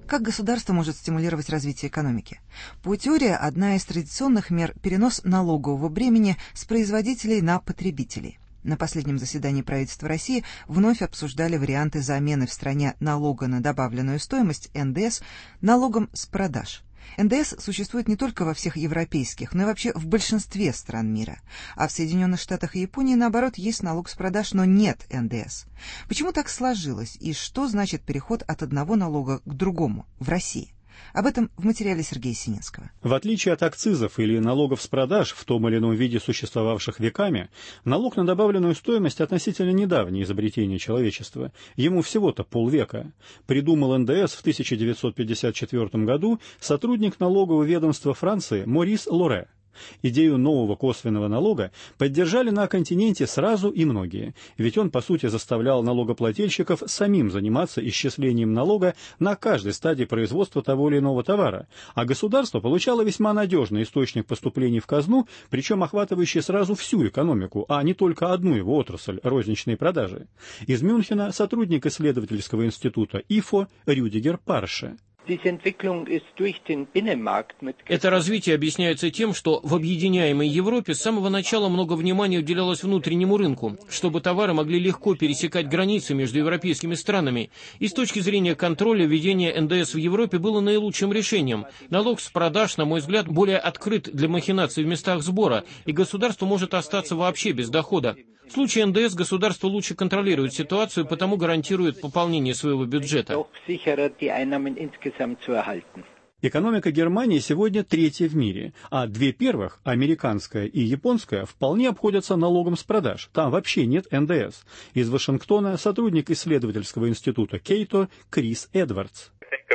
Как государство может стимулировать развитие экономики? По теории, одна из традиционных мер – перенос налогового бремени с производителей на потребителей. На последнем заседании правительства России вновь обсуждали варианты замены в стране налога на добавленную стоимость, НДС, налогом с продаж. НДС существует не только во всех европейских, но и вообще в большинстве стран мира. А в Соединенных Штатах и Японии, наоборот, есть налог с продаж, но нет НДС. Почему так сложилось и что значит переход от одного налога к другому в России? Об этом в материале Сергея Сининского. В отличие от акцизов или налогов с продаж, в том или ином виде существовавших веками, налог на добавленную стоимость относительно недавнее изобретение человечества. Ему всего-то полвека. Придумал НДС в 1954 году сотрудник налогового ведомства Франции Морис Лоре. Идею нового косвенного налога поддержали на континенте сразу и многие, ведь он, по сути, заставлял налогоплательщиков самим заниматься исчислением налога на каждой стадии производства того или иного товара, а государство получало весьма надежный источник поступлений в казну, причем охватывающий сразу всю экономику, а не только одну его отрасль – розничные продажи. Из Мюнхена сотрудник исследовательского института ИФО Рюдигер Парше. Это развитие объясняется тем, что в объединяемой Европе с самого начала много внимания уделялось внутреннему рынку, чтобы товары могли легко пересекать границы между европейскими странами. И с точки зрения контроля введение НДС в Европе было наилучшим решением. Налог с продаж, на мой взгляд, более открыт для махинаций в местах сбора, и государство может остаться вообще без дохода. В случае НДС государство лучше контролирует ситуацию, потому гарантирует пополнение своего бюджета. Экономика Германии сегодня третья в мире, а две первых, американская и японская, вполне обходятся налогом с продаж. Там вообще нет НДС. Из Вашингтона сотрудник исследовательского института Кейто Крис Эдвардс.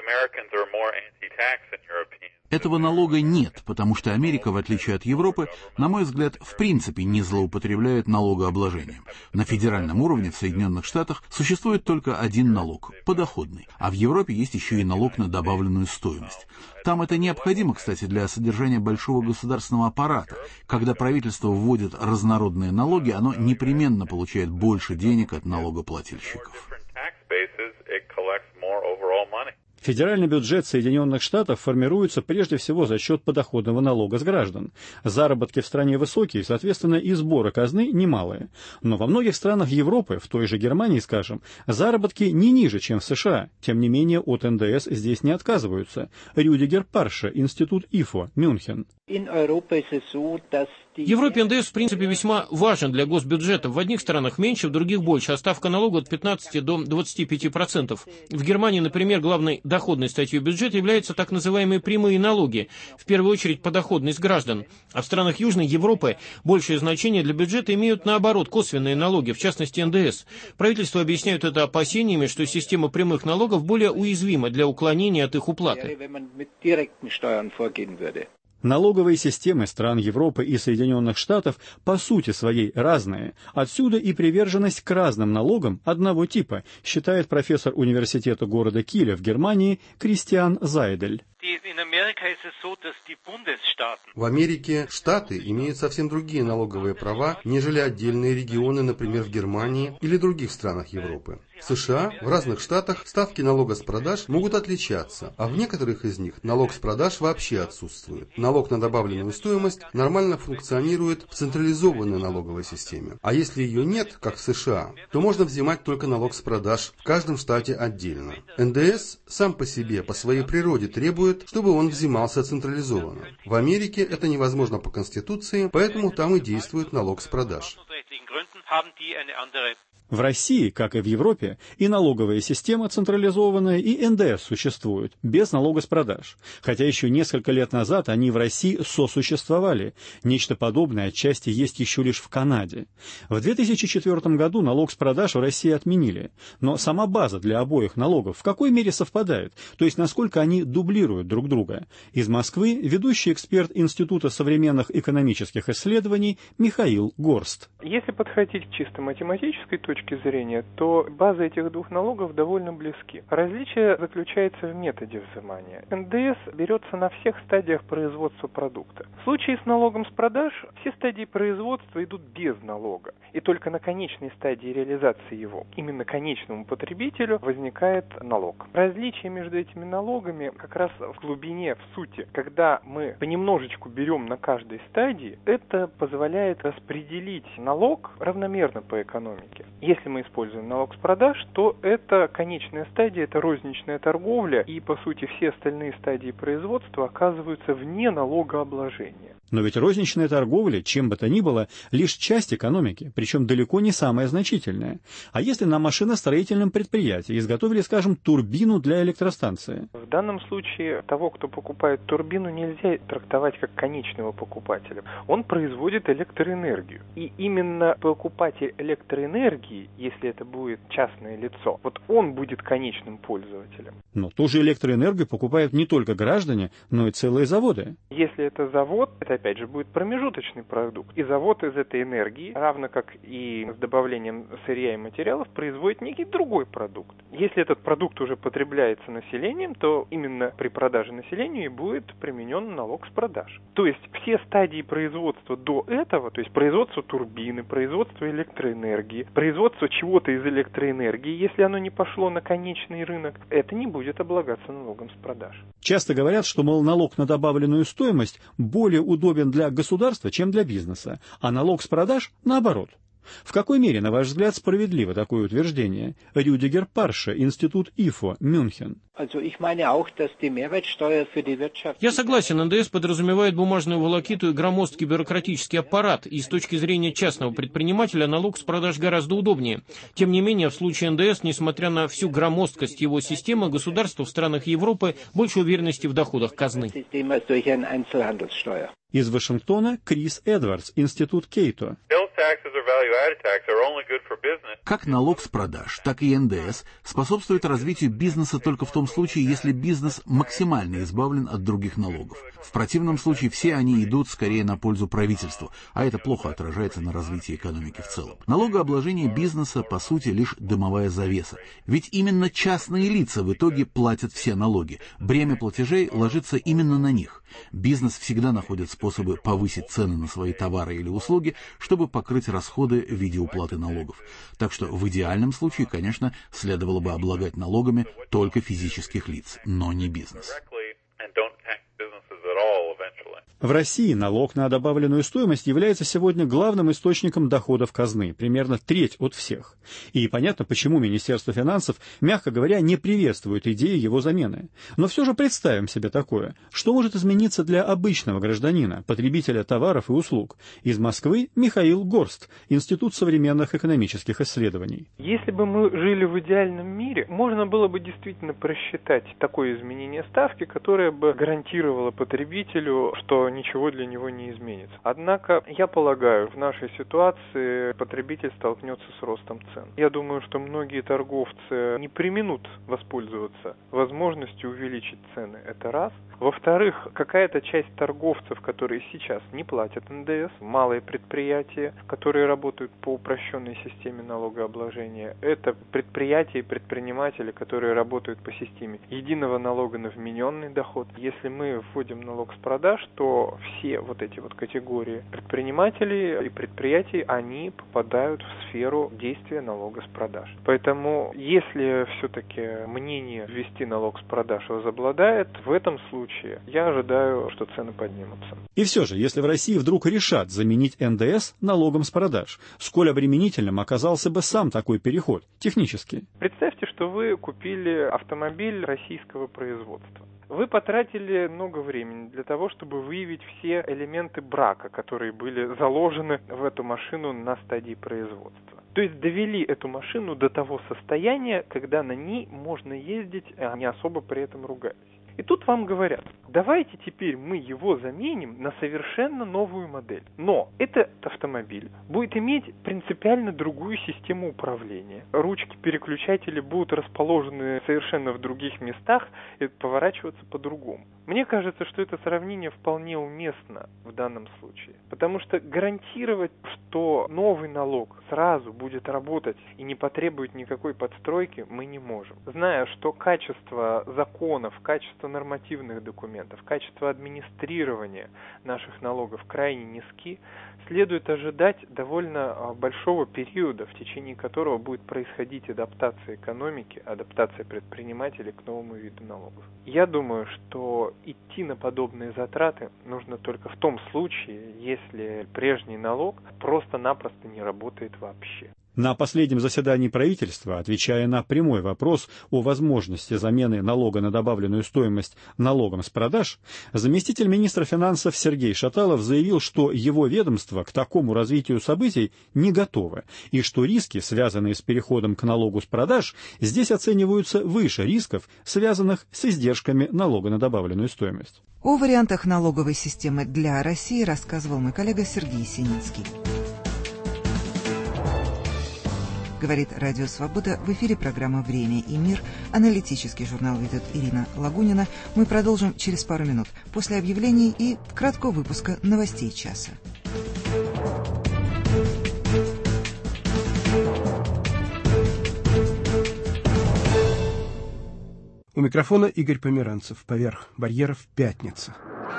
Этого налога нет, потому что Америка, в отличие от Европы, на мой взгляд, в принципе не злоупотребляет налогообложением. На федеральном уровне в Соединенных Штатах существует только один налог – подоходный, а в Европе есть еще и налог на добавленную стоимость. Там это необходимо, кстати, для содержания большого государственного аппарата. Когда правительство вводит разнородные налоги, оно непременно получает больше денег от налогоплательщиков. Федеральный бюджет Соединенных Штатов формируется прежде всего за счет подоходного налога с граждан. Заработки в стране высокие, соответственно, и сборы казны немалые. Но во многих странах Европы, в той же Германии, скажем, заработки не ниже, чем в США. Тем не менее, от НДС здесь не отказываются. Рюдигер Парше, Институт ИФО, Мюнхен. В Европе НДС, в принципе, весьма важен для госбюджета. В одних странах меньше, в других больше, а ставка налога от 15 до 25%. В Германии, например, главной доходной статьей бюджета являются так называемые прямые налоги, в первую очередь подоходность граждан. А в странах Южной Европы большее значение для бюджета имеют, наоборот, косвенные налоги, в частности НДС. Правительство объясняет это опасениями, что система прямых налогов более уязвима для уклонения от их уплаты. Налоговые системы стран Европы и Соединенных Штатов по сути своей разные. Отсюда и приверженность к разным налогам одного типа, считает профессор университета города Киля в Германии Кристиан Зайдель. В Америке штаты имеют совсем другие налоговые права, нежели отдельные регионы, например, в Германии или других странах Европы. В США в разных штатах ставки налога с продаж могут отличаться, а в некоторых из них налог с продаж вообще отсутствует. Налог на добавленную стоимость нормально функционирует в централизованной налоговой системе. А если ее нет, как в США, то можно взимать только налог с продаж в каждом штате отдельно. НДС сам по себе, по своей природе требует, чтобы он взимался централизованно. В Америке это невозможно по Конституции, поэтому там и действует налог с продаж. В России, как и в Европе, и налоговая система централизованная, и НДС существуют, без налога с продаж. Хотя еще несколько лет назад они в России сосуществовали. Нечто подобное отчасти есть еще лишь в Канаде. В 2004 году налог с продаж в России отменили. Но сама база для обоих налогов в какой мере совпадает, то есть насколько они дублируют друг друга. Из Москвы ведущий эксперт Института современных экономических исследований Михаил Горст. Если подходить к чисто математической точке точки зрения, то базы этих двух налогов довольно близки. Различие заключается в методе взимания. НДС берется на всех стадиях производства продукта. В случае с налогом с продаж все стадии производства идут без налога. И только на конечной стадии реализации его, именно конечному потребителю, возникает налог. Различие между этими налогами как раз в глубине, в сути. Когда мы понемножечку берем на каждой стадии, это позволяет распределить налог равномерно по экономике. Если мы используем налог с продаж, то это конечная стадия, это розничная торговля, и по сути все остальные стадии производства оказываются вне налогообложения. Но ведь розничная торговля, чем бы то ни было, лишь часть экономики, причем далеко не самая значительная. А если на машиностроительном предприятии изготовили, скажем, турбину для электростанции? В данном случае того, кто покупает турбину, нельзя трактовать как конечного покупателя. Он производит электроэнергию. И именно покупатель электроэнергии, если это будет частное лицо, вот он будет конечным пользователем. Но ту же электроэнергию покупают не только граждане, но и целые заводы. Если это завод, это опять же будет промежуточный продукт. И завод из этой энергии, равно как и с добавлением сырья и материалов, производит некий другой продукт. Если этот продукт уже потребляется населением, то именно при продаже населению и будет применен налог с продаж. То есть все стадии производства до этого, то есть производство турбины, производство электроэнергии, производство чего-то из электроэнергии, если оно не пошло на конечный рынок, это не будет облагаться налогом с продаж. Часто говорят, что, мол, налог на добавленную стоимость более удобен для государства, чем для бизнеса, а налог с продаж – наоборот. В какой мере, на ваш взгляд, справедливо такое утверждение? Рюдигер Парше, Институт ИФО, Мюнхен. Я согласен, НДС подразумевает бумажную волокиту и громоздкий бюрократический аппарат, и с точки зрения частного предпринимателя налог с продаж гораздо удобнее. Тем не менее, в случае НДС, несмотря на всю громоздкость его системы, государству в странах Европы больше уверенности в доходах казны. Из Вашингтона Крис Эдвардс, Институт Кейто. Как налог с продаж, так и НДС способствует развитию бизнеса только в том случае, если бизнес максимально избавлен от других налогов. В противном случае все они идут скорее на пользу правительству, а это плохо отражается на развитии экономики в целом. Налогообложение бизнеса, по сути, лишь дымовая завеса. Ведь именно частные лица в итоге платят все налоги. Бремя платежей ложится именно на них. Бизнес всегда находит способы повысить цены на свои товары или услуги, чтобы покрыть расходы в виде уплаты налогов. Так что в идеальном случае, конечно, следовало бы облагать налогами только физических лиц, но не бизнес. В России налог на добавленную стоимость является сегодня главным источником доходов казны, примерно треть от всех. И понятно, почему Министерство финансов, мягко говоря, не приветствует идеи его замены. Но все же представим себе такое. Что может измениться для обычного гражданина, потребителя товаров и услуг? Из Москвы Михаил Горст, Институт современных экономических исследований. Если бы мы жили в идеальном мире, можно было бы действительно просчитать такое изменение ставки, которое бы гарантировало потребителю, что ничего для него не изменится. Однако, я полагаю, в нашей ситуации потребитель столкнется с ростом цен. Я думаю, что многие торговцы не преминут воспользоваться возможностью увеличить цены. Это раз. Во-вторых, какая-то часть торговцев, которые сейчас не платят НДС, малые предприятия, которые работают по упрощенной системе налогообложения, это предприятия и предприниматели, которые работают по системе единого налога на вмененный доход. Если мы вводим налог с продаж, то все вот эти вот категории предпринимателей и предприятий, они попадают в сферу действия налога с продаж. Поэтому, если все-таки мнение ввести налог с продаж возобладает, в этом случае я ожидаю, что цены поднимутся. И все же, если в России вдруг решат заменить НДС налогом с продаж, сколь обременительным оказался бы сам такой переход, технически? Представьте, что вы купили автомобиль российского производства. Вы потратили много времени для того, чтобы выявить все элементы брака, которые были заложены в эту машину на стадии производства. То есть довели эту машину до того состояния, когда на ней можно ездить, а не особо при этом ругаясь. И тут вам говорят, давайте теперь мы его заменим на совершенно новую модель. Но этот автомобиль будет иметь принципиально другую систему управления. Ручки переключатели будут расположены совершенно в других местах и поворачиваться по-другому. Мне кажется, что это сравнение вполне уместно в данном случае. Потому что гарантировать, что новый налог сразу будет работать и не потребует никакой подстройки, мы не можем. Зная, что качество законов, качество нормативных документов, качество администрирования наших налогов крайне низки, следует ожидать довольно большого периода, в течение которого будет происходить адаптация экономики, адаптация предпринимателей к новому виду налогов. Я думаю, что идти на подобные затраты нужно только в том случае, если прежний налог просто-напросто не работает вообще. На последнем заседании правительства, отвечая на прямой вопрос о возможности замены налога на добавленную стоимость налогом с продаж, заместитель министра финансов Сергей Шаталов заявил, что его ведомство к такому развитию событий не готово, и что риски, связанные с переходом к налогу с продаж, здесь оцениваются выше рисков, связанных с издержками налога на добавленную стоимость. О вариантах налоговой системы для России рассказывал мой коллега Сергей Синицкий. Говорит Радио Свобода, в эфире программа «Время и мир». Аналитический журнал ведет Ирина Лагунина. Мы продолжим через пару минут после объявлений и краткого выпуска новостей часа. У микрофона Игорь Померанцев. Поверх барьеров пятница.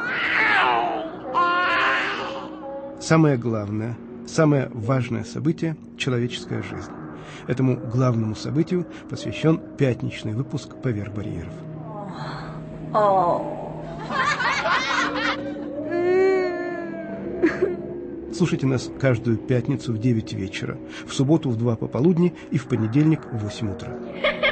Самое главное, самое важное событие – человеческая жизнь. Этому главному событию посвящен пятничный выпуск «Поверх барьеров». Слушайте нас каждую пятницу в 9 вечера, в субботу в 2 пополудни и в понедельник в 8 утра.